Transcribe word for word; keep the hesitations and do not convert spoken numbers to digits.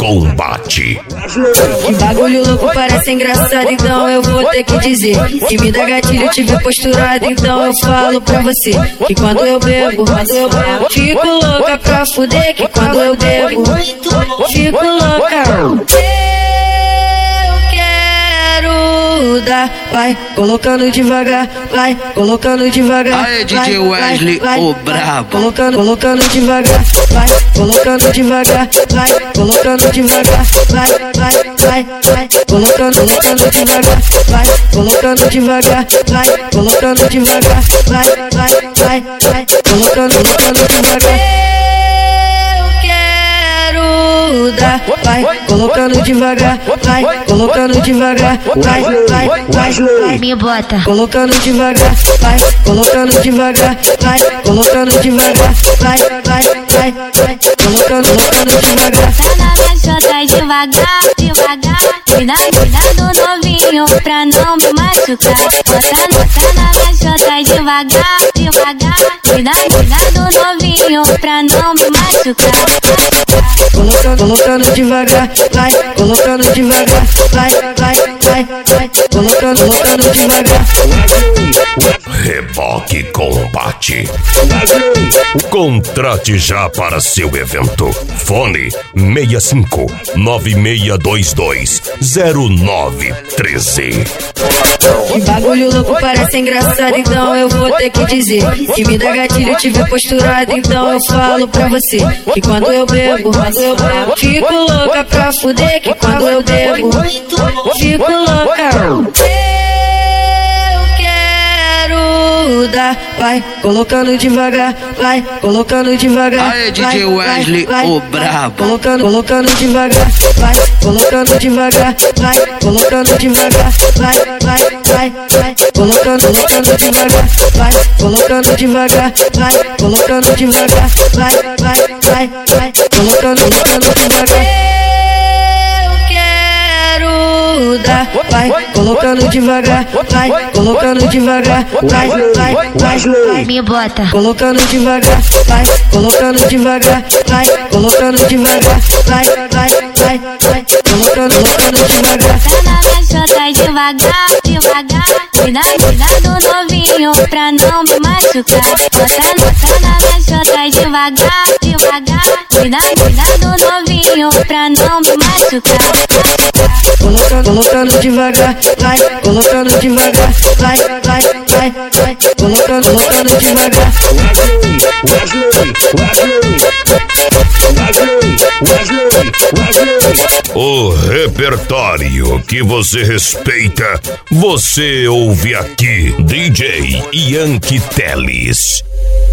Combate. Que bagulho louco, parece engraçado, então eu vou ter que dizer que me dá gatilho, te ver posturado, então eu falo pra você que quando eu bebo, quando eu bebo, fico louca pra fuder, que quando eu bebo, fico louca. Dar, vai colocando devagar, vai colocando devagar. Aê, D J Wesley, o brabo. Colocando, colocando devagar, vai colocando devagar, vai colocando devagar, vai, vai, vai, vai, colocando, colocando devagar, vai colocando devagar, vai colocando devagar, vai, vai, vai, vai, colocando, colocando devagar. Dar, vai colocando devagar, vai colocando devagar, vai, vai, vai, vai, me bota. Colocando devagar, vai colocando devagar, vai colocando devagar, vai, vai, vai, vai, colocando, colocando devagar. Tá na minha chota devagar, devagar. Cuidado, cuidado novinho pra não me machucar. Bota no, tá na minha chota devagar, devagar. Cuidado, cuidado novinho pra não me machucar. Colocando, colocando devagar, vai colocando devagar, vai, vai, vai, vai, colocando, colocando devagar. Reboque Combate. Contrate já para seu evento. Fone seis cinco nove seis dois dois zero nove um três. Que bagulho louco, parece engraçado, então eu vou ter que dizer que me dá gatilho, te ver posturado, então eu falo pra você que quando eu bebo, quando eu bebo, fico louca pra fuder, que quando eu bebo, fico louca. Dar, vai colocando devagar, vai colocando devagar. Aê, D J Wesley, o brabo. Colocando, colocando devagar, vai colocando devagar, vai colocando devagar, vai, vai, vai, vai, colocando, colocando devagar, vai colocando devagar, vai colocando devagar, vai, vai, vai, vai, colocando, colocando devagar. Dar, vai colocando devagar, vai colocando devagar, vai, vai, vai, vai, me bota. Colocando devagar, vai colocando devagar, vai colocando devagar, vai, vai, vai, vai, colocando, colocando devagar. Tá na minha chota devagar, devagar. Cuidado, cuidado novinho pra não me machucar. Bota no, tá na minha chota devagar, devagar. Cuidado, cuidado novinho pra não me machucar. Colocando, colocando devagar, vai colocando devagar, vai, vai, vai, vai, colocando, colocando devagar. O repertório que você respeita, você ouve aqui. D J Yankee Teles.